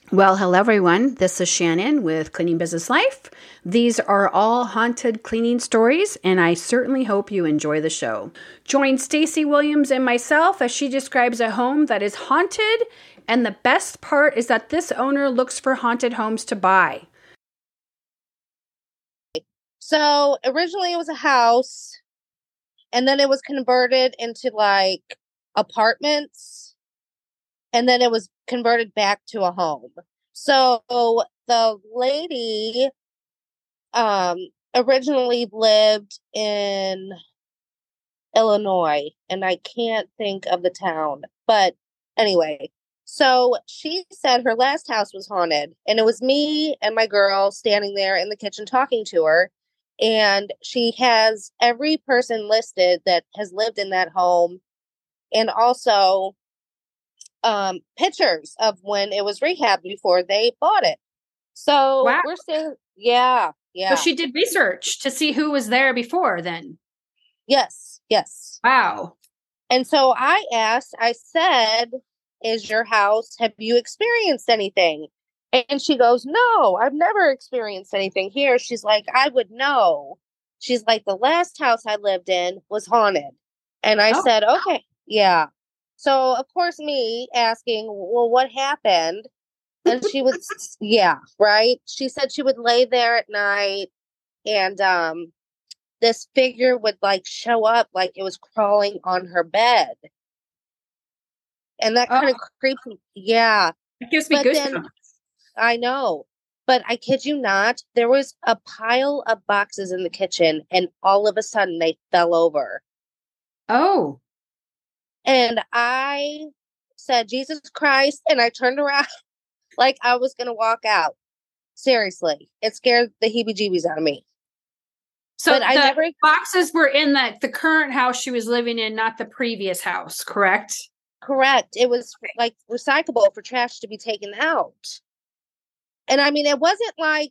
Well, hello everyone. This is Shannon with Cleaning Business Life. These are all haunted cleaning stories, and I certainly hope you enjoy the show. Join Stacy Williams and myself as she describes a home that is haunted, and the best part is that this owner looks for haunted homes to buy. So originally it was a house, and then it was converted into like apartments, and then it was converted back to a home. So the lady originally lived in Illinois, and I can't think of the town. But anyway, so she said her last house was haunted, and it was me and my girl standing there in the kitchen talking to her. And she has every person listed that has lived in that home, and also pictures of when it was rehabbed before they bought it. So Wow. we're saying, yeah. So she did research to see who was there before then. Yes. Wow. And so I said, is your house, have you experienced anything? And she goes, no, I've never experienced anything here. She's like, I would know. She's like, the last house I lived in was haunted. And I said, okay, yeah. So, of course, me asking, well, what happened? And she would, yeah, right. She said she would lay there at night, and this figure would like show up like it was crawling on her bed. And that kind of creeps me. Yeah. It gives me goosebumps. I know. But I kid you not, there was a pile of boxes in the kitchen, and all of a sudden they fell over. Oh. And I said, Jesus Christ. And I turned around like I was going to walk out. Seriously. It scared the heebie-jeebies out of me. So but the boxes were in the current house she was living in, not the previous house, correct? Correct. It was like recyclable for trash to be taken out. And I mean, it wasn't like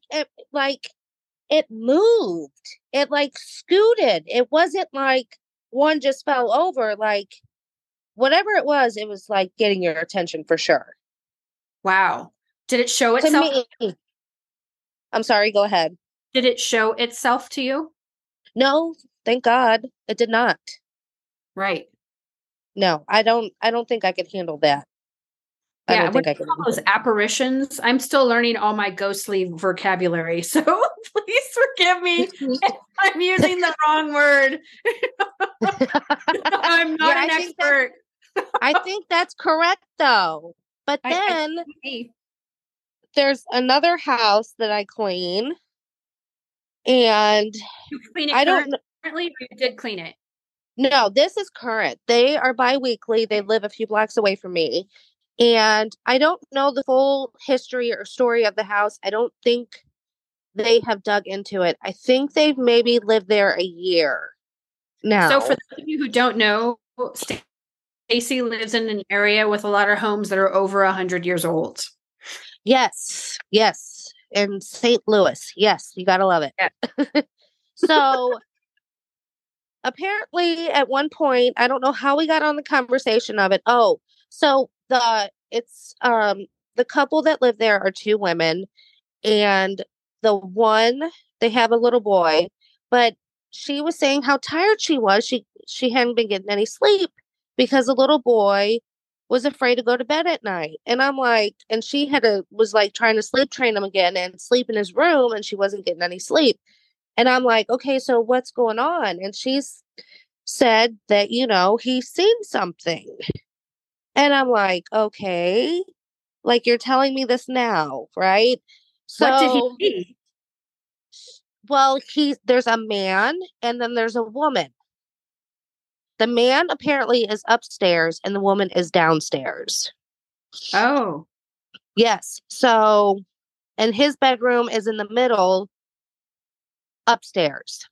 it moved. It like scooted. It wasn't like one just fell over. Like whatever it was like getting your attention for sure. Wow. Did it show itself? To me, I'm sorry, go ahead. Did it show itself to you? No, thank God it did not. Right. No, I don't think I could handle that. Yeah, I don't think I could. Those apparitions. I'm still learning all my ghostly vocabulary, so please forgive me if I'm using the wrong word. I'm not an expert. I think that's correct, though. But then there's another house that I clean, and you clean it currently, or you did clean it? No, this is current. They are bi-weekly. They live a few blocks away from me. And I don't know the full history or story of the house. I don't think they have dug into it. I think they've maybe lived there a year now. So for those of you who don't know, Stacy lives in an area with a lot of homes that are over 100 years old. Yes. In St. Louis. Yes, you got to love it. Yeah. So apparently at one point, I don't know how we got on the conversation of it. Oh, so the couple that live there are two women, and the one, they have a little boy, but she was saying how tired she was. She hadn't been getting any sleep because the little boy was afraid to go to bed at night. And I'm like, and she was like trying to sleep train him again and sleep in his room, and she wasn't getting any sleep. And I'm like, okay, so what's going on? And she's said that, he's seen something. And I'm like, okay, like you're telling me this now, right? So what did he see? Well, there's a man and then there's a woman. The man apparently is upstairs and the woman is downstairs. Oh. Yes. So, and his bedroom is in the middle upstairs.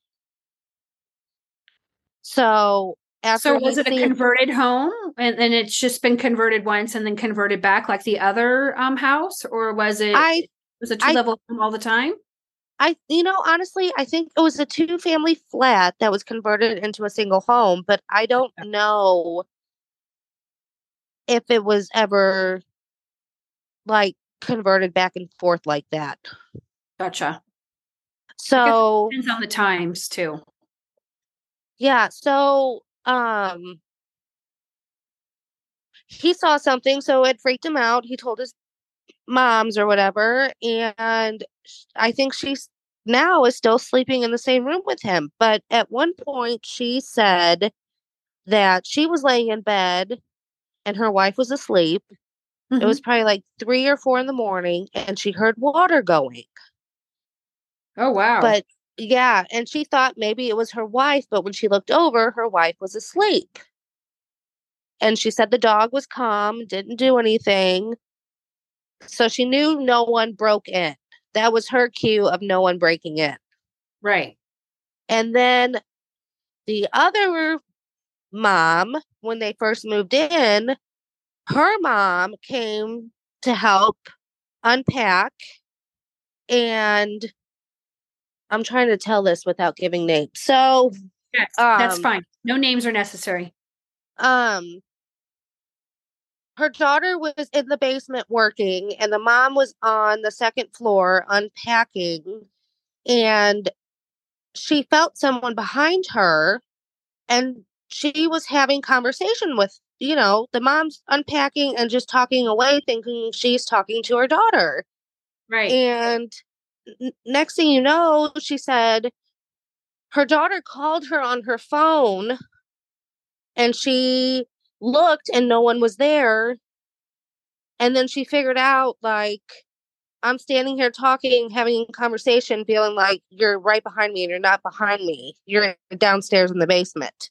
So was it a converted home and it's just been converted once and then converted back like the other house, or was it a 2-level home all the time? Honestly, I think it was a 2-family flat that was converted into a single home, but I don't know if it was ever like converted back and forth like that. Gotcha. I guess it So, depends on the times too. yeah, so he saw something, so it freaked him out. He told his moms or whatever, and I think she's now is still sleeping in the same room with him. But at one point, she said that she was laying in bed and her wife was asleep. It was Mhm. probably like 3 or 4 in the morning, and she heard water going. Oh, wow. But yeah, and she thought maybe it was her wife, but when she looked over, her wife was asleep. And she said the dog was calm, didn't do anything. So she knew no one broke in. That was her cue of no one breaking in. Right. And then the other mom, when they first moved in, her mom came to help unpack. And I'm trying to tell this without giving names. So, Yes, that's um, fine. No names are necessary. um, her daughter was in the basement working, and the mom was on the second floor unpacking. And she felt someone behind her, and she was having conversation with, the mom's unpacking and just talking away, thinking she's talking to her daughter. Right. And next thing you know, she said her daughter called her on her phone, and she looked and no one was there. And then she figured out, like, I'm standing here talking, having a conversation, feeling like you're right behind me and you're not behind me. You're downstairs in the basement.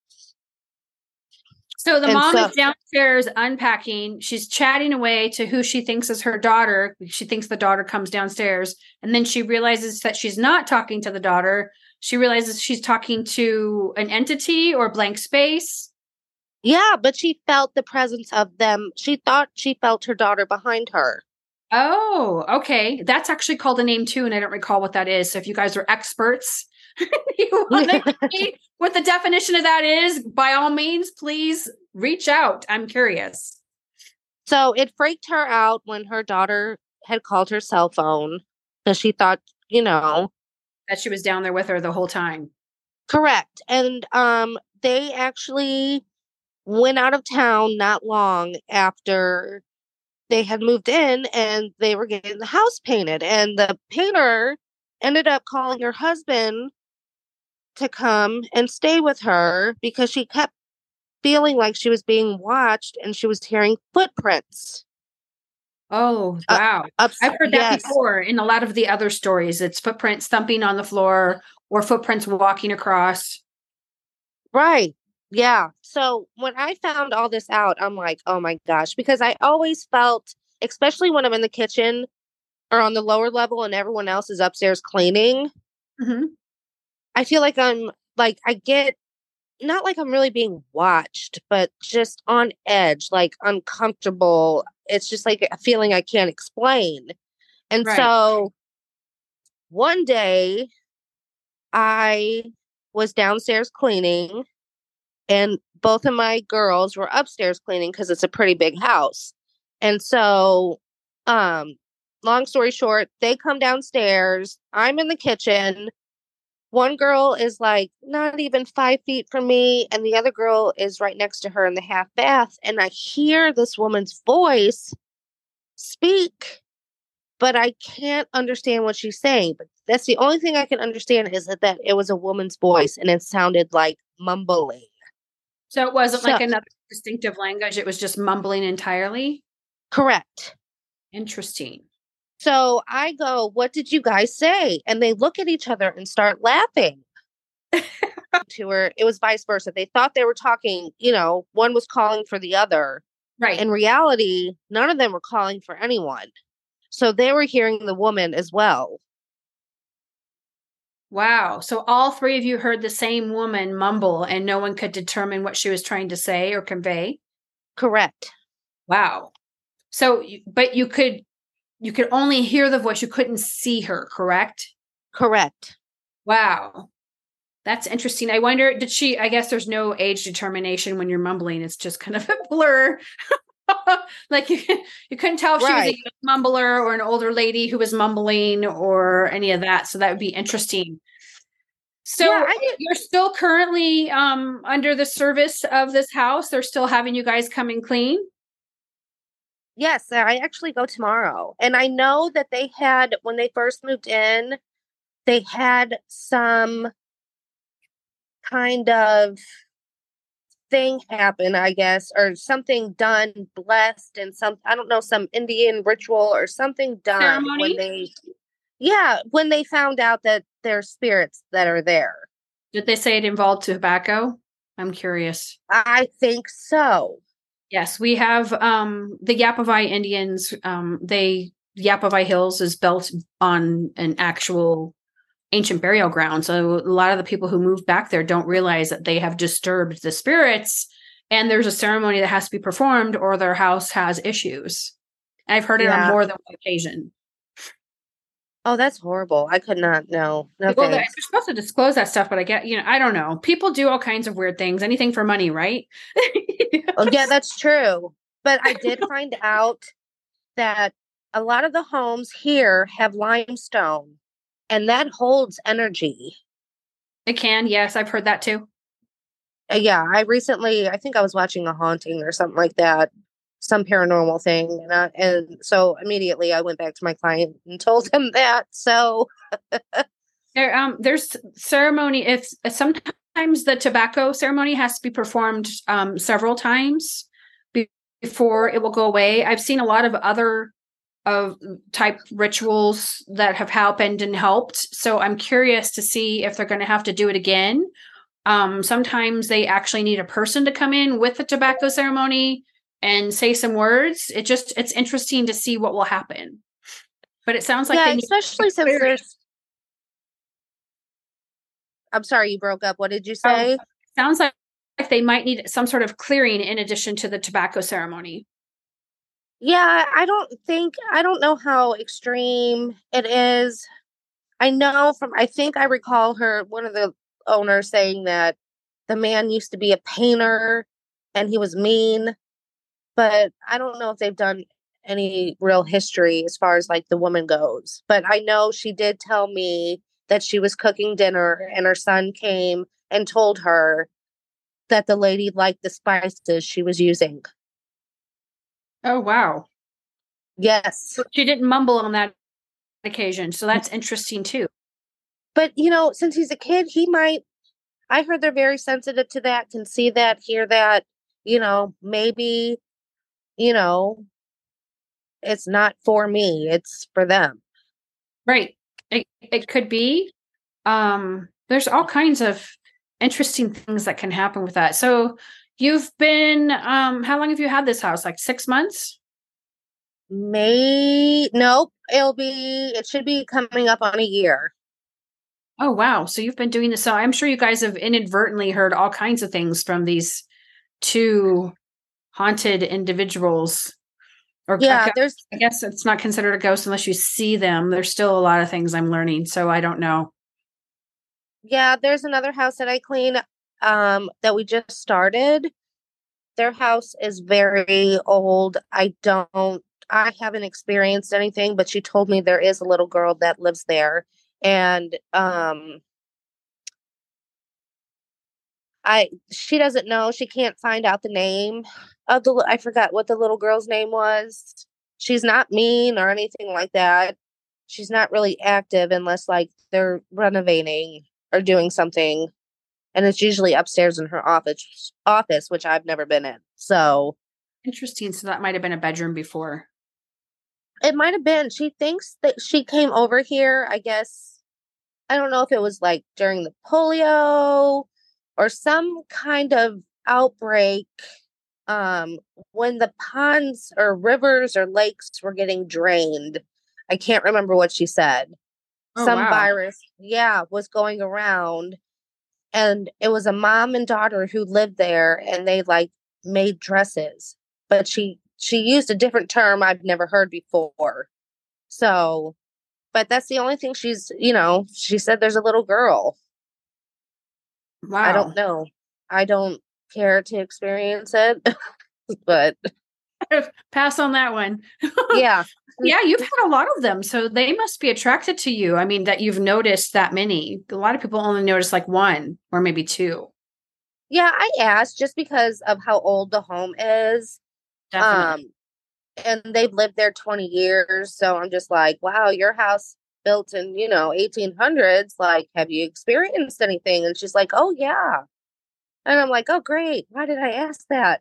So the And mom so, is downstairs unpacking. She's chatting away to who she thinks is her daughter. She thinks the daughter comes downstairs. And then she realizes that she's not talking to the daughter. She realizes she's talking to an entity or blank space. yeah, but she felt the presence of them. She thought she felt her daughter behind her. Oh, okay. That's actually called a name too, and I don't recall what that is. So if you guys are experts, you want to see what the definition of that is, by all means, please reach out. I'm curious. So it freaked her out when her daughter had called her cell phone because she thought, That she was down there with her the whole time. correct. And they actually went out of town not long after they had moved in, and they were getting the house painted. And the painter ended up calling her husband to come and stay with her because she kept feeling like she was being watched and she was hearing footprints. Oh, Uh, wow. I've heard that yes, before in a lot of the other stories. It's footprints thumping on the floor or footprints walking across. right. Yeah. So when I found all this out, I'm like, oh my gosh, because I always felt, especially when I'm in the kitchen or on the lower level and everyone else is upstairs cleaning, Mhm. I feel like I get not like I'm really being watched, but just on edge, like uncomfortable. It's just like a feeling I can't explain. And Right. so one day I was downstairs cleaning, and both of my girls were upstairs cleaning because it's a pretty big house. And so, um, long story short, they come downstairs. I'm in the kitchen. One girl is like not even 5 feet from me, and the other girl is right next to her in the half bath. And I hear this woman's voice speak, but I can't understand what she's saying. But that's the only thing I can understand is that it was a woman's voice and it sounded like mumbling. So it wasn't So, like another distinctive language. It was just mumbling entirely. correct. Interesting. So I go, what did you guys say? And they look at each other and start laughing to her. It was vice versa. They thought they were talking, one was calling for the other. Right. In reality, none of them were calling for anyone. So they were hearing the woman as well. Wow. So all three of you heard the same woman mumble and no one could determine what she was trying to say or convey. Correct. Wow. So, but you could only hear the voice. You couldn't see her, correct? Correct. Wow. That's interesting. I wonder, I guess there's no age determination when you're mumbling. It's just kind of a blur. Like you couldn't tell if she was a Right. young mumbler or an older lady who was mumbling or any of that. So that would be interesting. Yeah, So I get you're still currently under the service of this house. They're still having you guys come and clean. yes, I actually go tomorrow. And I know that they had when they first moved in, they had some kind of thing happen, I guess, or something done, blessed, and some, I don't know, some Indian ritual or something done when Ceremony? yeah, when they found out that there's spirits that are there. Did they say it involved tobacco? I'm curious. I think so. Yes, we have the Yapovai Indians. They Yapovai Hills is built on an actual ancient burial ground. So a lot of the people who move back there don't realize that they have disturbed the spirits, and there's a ceremony that has to be performed, or their house has issues. I've heard it on Yeah. more than one occasion. Oh, that's horrible. I could not. No, no Well, they're thanks. supposed to disclose that stuff, but I get, I don't know. People do all kinds of weird things, anything for money, right? Oh, yeah, that's true. But I did find out that a lot of the homes here have limestone and that holds energy. It can, yes, I've heard that too. Yeah, I think I was watching a haunting or something like that, some paranormal thing. And so immediately I went back to my client and told him that. So, There's ceremony. If sometimes the tobacco ceremony has to be performed several times before it will go away. I've seen a lot of other of type rituals that have happened and helped. So I'm curious to see if they're going to have to do it again. Sometimes they actually need a person to come in with the tobacco ceremony and say some words. It's interesting to see what will happen. But it sounds like yeah, they need especially since there's, I'm sorry, you broke up. What did you Oh, say? sounds like they might need some sort of clearing in addition to the tobacco ceremony. Yeah, I don't know how extreme it is. I think I recall one of the owners saying that the man used to be a painter and he was mean, but I don't know if they've done any real history as far as like the woman goes. But I know she did tell me that she was cooking dinner and her son came and told her that the lady liked the spices she was using. Oh, wow. Yes. She didn't mumble on that occasion. So that's interesting too. But since he's a kid, I heard they're very sensitive to that, can see that, hear that, maybe, you know, it's not for me, it's for them. Right. It could be. There's all kinds of interesting things that can happen with that. So you've been, how long have you had this house? Like 6 months? Nope, it should be coming up on a year. Oh, wow. So you've been doing this. So I'm sure you guys have inadvertently heard all kinds of things from these two haunted individuals. Or Yeah, I guess it's not considered a ghost unless you see them. There's still a lot of things I'm learning. So I don't know. there's another house that I clean, that we just started. Their house is very old. I haven't experienced anything, but she told me there is a little girl that lives there. And she doesn't know, she can't find out the name of I forgot what the little girl's name was. She's not mean or anything like that. She's not really active unless like they're renovating or doing something. And it's usually upstairs in her office, which I've never been in. So Interesting. So that might have been a bedroom before. it might have been. She thinks that she came over here, I guess. I don't know if it was like during the polio or some kind of outbreak, um, when the ponds or rivers or lakes were getting drained. I can't remember what she said. Oh, Some wow. virus, yeah, was going around. And it was a mom and daughter who lived there and they like made dresses. But she used a different term I've never heard before. So, but that's the only thing she said there's a little girl. I don't Wow. know. I don't care to experience it, but Pass on that one. Yeah. Yeah, you've had a lot of them, so they must be attracted to you. I mean, that you've noticed that many. A lot of people only notice like one or maybe two. Yeah, I asked just because of how old the home is. Definitely. Um, and they've lived there 20 years. So I'm just like, wow, your house built in, 1800s. Like, have you experienced anything? And she's like, oh, yeah. And I'm like, oh, great. Why did I ask that?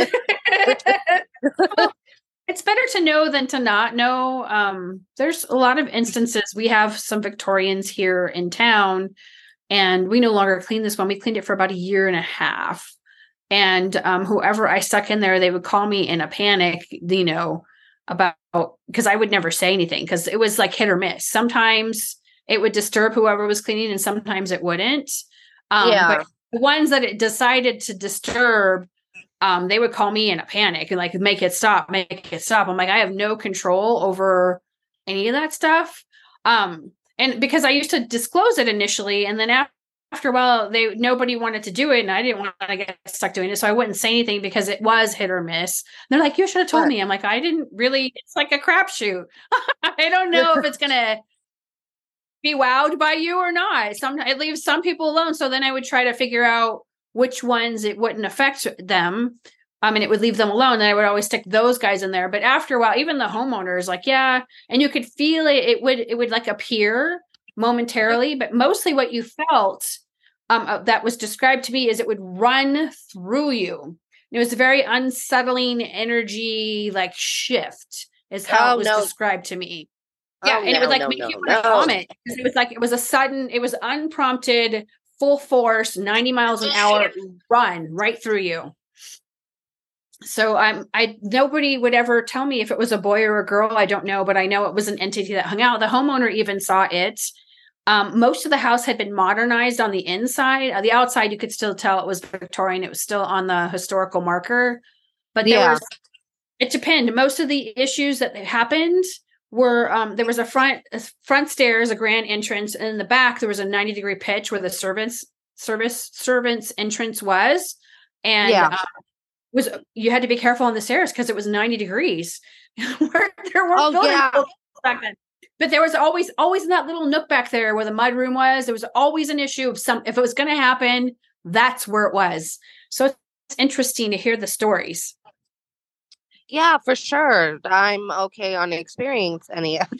Well, it's better to know than to not know. There's a lot of instances. We have some Victorians here in town, and we no longer clean this one. We cleaned it for about a year and a half. And whoever I stuck in there, they would call me in a panic, about because I would never say anything because it was like hit or miss. Sometimes it would disturb whoever was cleaning, and sometimes it wouldn't. Yeah. But the ones that it decided to disturb, they would call me in a panic and like make it stop, make it stop. I'm like, I have no control over any of that stuff. And because I used to disclose it initially, and then after a while, nobody wanted to do it, and I didn't want to get stuck doing it, so I wouldn't say anything because it was hit or miss. They're like, "You should have told But, me." I'm like, "I didn't really." It's like a crapshoot. I don't know if it's gonna be wowed by you or not. It leaves some people alone. So then I would try to figure out which ones it wouldn't affect them. And it would leave them alone. And I would always stick those guys in there. But after a while, even the homeowners, like, yeah, and you could feel it. It would like appear momentarily, but mostly what you felt that was described to me is it would run through you. And it was a very unsettling energy, like shift, is how it oh, was no. described to me. Yeah, Oh, and it would no, like no, make no, you want to no. vomit because it was like it was unprompted, full force, 90 miles an hour run right through you. So I nobody would ever tell me if it was a boy or a girl. I don't know, but I know it was an entity that hung out. The homeowner even saw it. Most of the house had been modernized on the inside. The outside, you could still tell it was Victorian. It was still on the historical marker, but Yeah. it depended. Most of the issues that happened were there was a front stairs, a grand entrance, and in the back there was a 90-degree pitch where the servants entrance was, and Yeah. was you had to be careful on the stairs because it was 90 degrees. There weren't Oh, building yeah. back then. But there was always in that little nook back there where the mud room was. There was always an issue of if it was going to happen, that's where it was. So it's interesting to hear the stories. Yeah, for sure. I'm okay on experience any of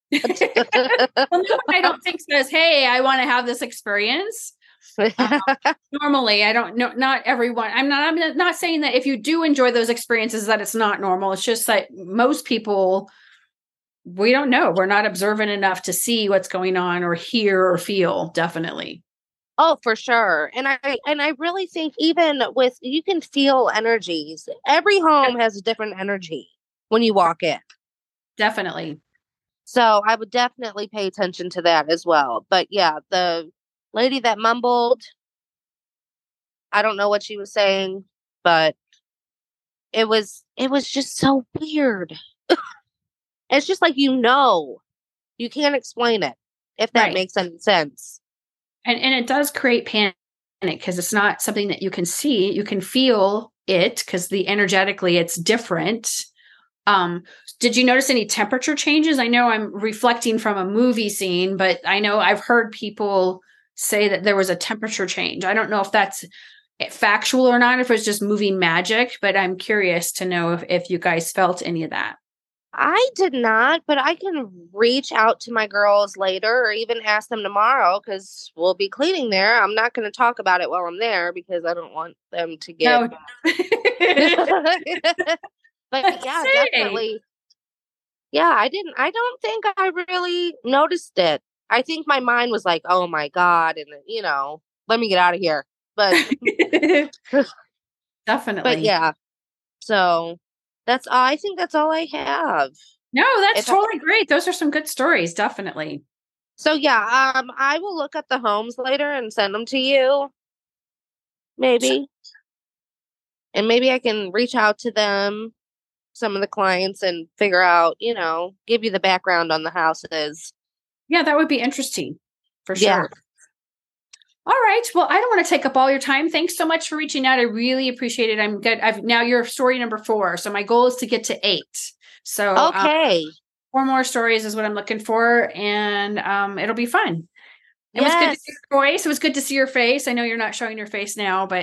it. Well, no one I don't think says, "Hey, I want to have this experience." Normally, I don't know. Not everyone. I'm not saying that if you do enjoy those experiences that it's not normal. It's just that most people, we don't know. We're not observant enough to see what's going on or hear or feel. Definitely. Oh, for sure. And I really think even with you can feel energies. Every home has a different energy when you walk in. Definitely. So I would definitely pay attention to that as well. But yeah, the lady that mumbled, I don't know what she was saying, but it was just so weird. It's just like you can't explain it if that Right. makes any sense. And it does create panic because it's not something that you can see. You can feel it because energetically it's different. Um, did you notice any temperature changes? I know I'm reflecting from a movie scene, but I know I've heard people say that there was a temperature change. I don't know if that's factual or not, if it's just movie magic, but I'm curious to know if you guys felt any of that. I did not, but I can reach out to my girls later or even ask them tomorrow because we'll be cleaning there. I'm not going to talk about it while I'm there because I don't want them to get. No. But yeah, Say. definitely. Yeah, I don't think I really noticed it. I think my mind was like, oh my God. And, let me get out of here. But, but Definitely. yeah, so I think that's all I have. No, that's If totally great. Those are some good stories. Definitely. So yeah, I will look up the homes later and send them to you, maybe. And maybe I can reach out to them, some of the clients, and figure out, give you the background on the houses. Yeah, that would be interesting for Yeah. sure. All right. Well, I don't want to take up all your time. Thanks so much for reaching out. I really appreciate it. I'm good. Now you're story number 4. So my goal is to get to 8. So Okay. 4 more stories is what I'm looking for. And it'll be fun. It was good to see your voice. It was good to see your face. I know you're not showing your face now, but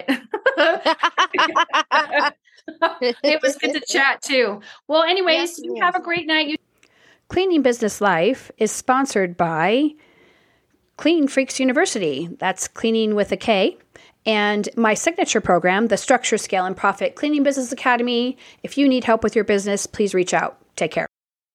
it was good to chat too. Well, anyways, you have a great night. Cleaning Business Life is sponsored by Clean Freaks University. That's cleaning with a K. And my signature program, the Structure, Scale, and Profit Cleaning Business Academy. If you need help with your business, please reach out. Take care.